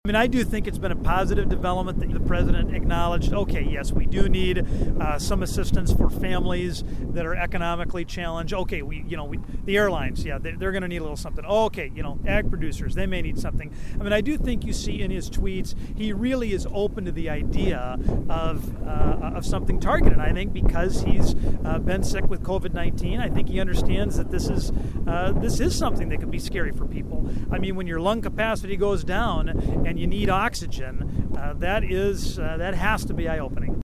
I mean, I do think it's been a positive development that the president acknowledged, okay, yes, we do need some assistance for families that are economically challenged. Okay, the airlines, yeah, they're going to need a little something. Okay, ag producers, they may need something. I mean, I do think you see in his tweets, he really is open to the idea of something targeted. I think because he's been sick with COVID-19, I think he understands that this is something that could be scary for people. I mean, when your lung capacity goes down and you need oxygen, that has to be eye-opening.